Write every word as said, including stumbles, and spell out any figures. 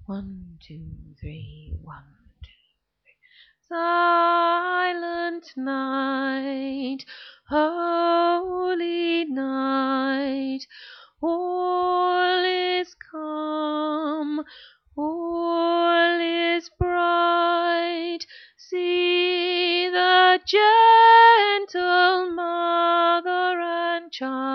One, two, three, one, two. Silent night, holy night, all is calm, all is bright. See the gentle mother and child